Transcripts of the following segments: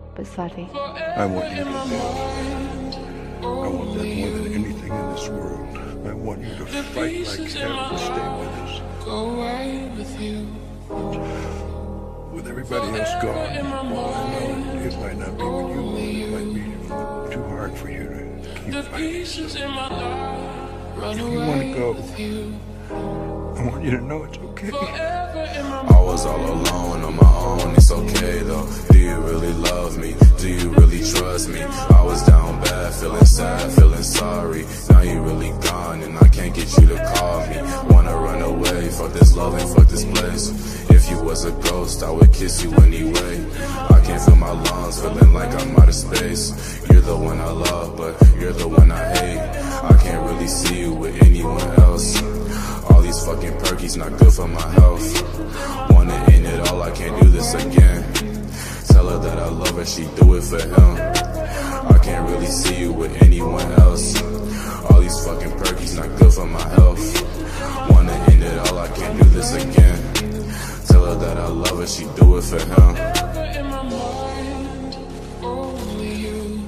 Basati. I want you to live. I want that more than anything in this world. I want you to fight like hell to stay with us. Go away with you. With everybody else gone, well, I know it might not be with you. It might be too hard for you to keep fighting. So if you want to go, I want you to know it's okay. I was all alone on my own, it's okay though. Do you really love me? Do you really trust me? I was down bad, feeling sad, feeling sorry. Now you really gone and I can't get you to call me. Wanna run away, fuck this love and fuck this place. If you was a ghost, I would kiss you anyway. I can't feel my lungs, feeling like I'm out of space. You're the one I love, but you're the one I hate. I can't really see you with anyone else. All these fucking perkies not good for my health. Wanna end it all, I can't do this again. Tell her that I love her, she do it for him. I can't really see you with anyone else. All these fucking perkies not good for my health. Wanna end it all, I can't do this again. Tell her that I love her, she do it for him. In my mind, only you.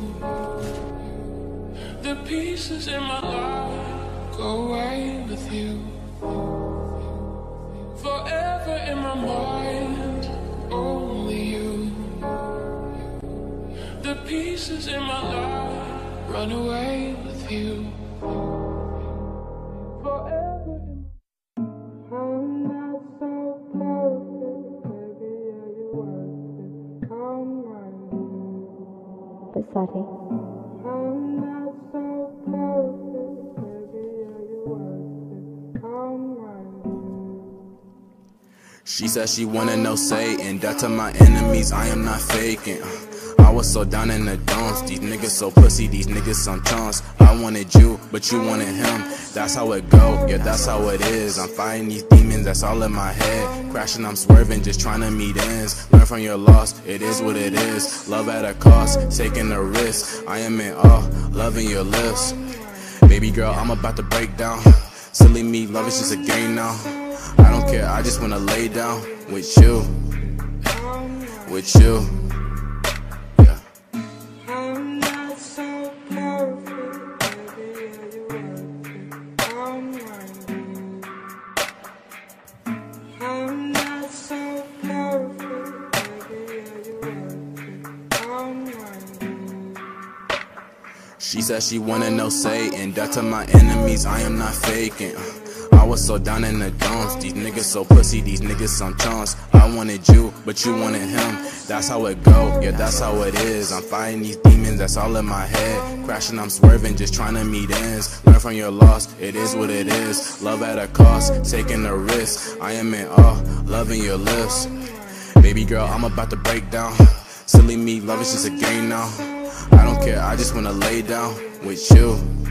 The pieces in my life go away with you. Forever in my mind, only you. The pieces in my life run away with you. Forever in my I'm not so perfect, baby, are you worth it? Come right. Basati. I'm not so perfect, baby, are you worth it? Come right. She said she wanna know Satan. Death to my enemies, I am not faking. I was so down in the dumps. These niggas so pussy, these niggas some chumps. I wanted you, but you wanted him. That's how it go, yeah, that's how it is. I'm fighting these demons, that's all in my head. Crashing, I'm swerving, just trying to meet ends. Learn from your loss, it is what it is. Love at a cost, taking a risk. I am in awe, loving your lips. Baby girl, I'm about to break down. Silly me, love is just a game now. I don't care, I just wanna lay down with you. With you. Yeah. I'm not so perfect, baby, are you worth it? Come right. I'm not so perfect, baby, are you worth it? Come right. She said she wanna know Satan. Death to my enemies, I am not faking. I was so down in the dumps. These niggas so pussy, these niggas some chumps. I wanted you, but you wanted him. That's how it go, yeah, that's how it is. I'm fighting these demons, that's all in my head. Crashing, I'm swerving, just trying to meet ends. Learn from your loss, it is what it is. Love at a cost, taking a risk. I am in awe, loving your lips. Baby girl, I'm about to break down. Silly me, love is just a game now. I don't care, I just wanna lay down with you.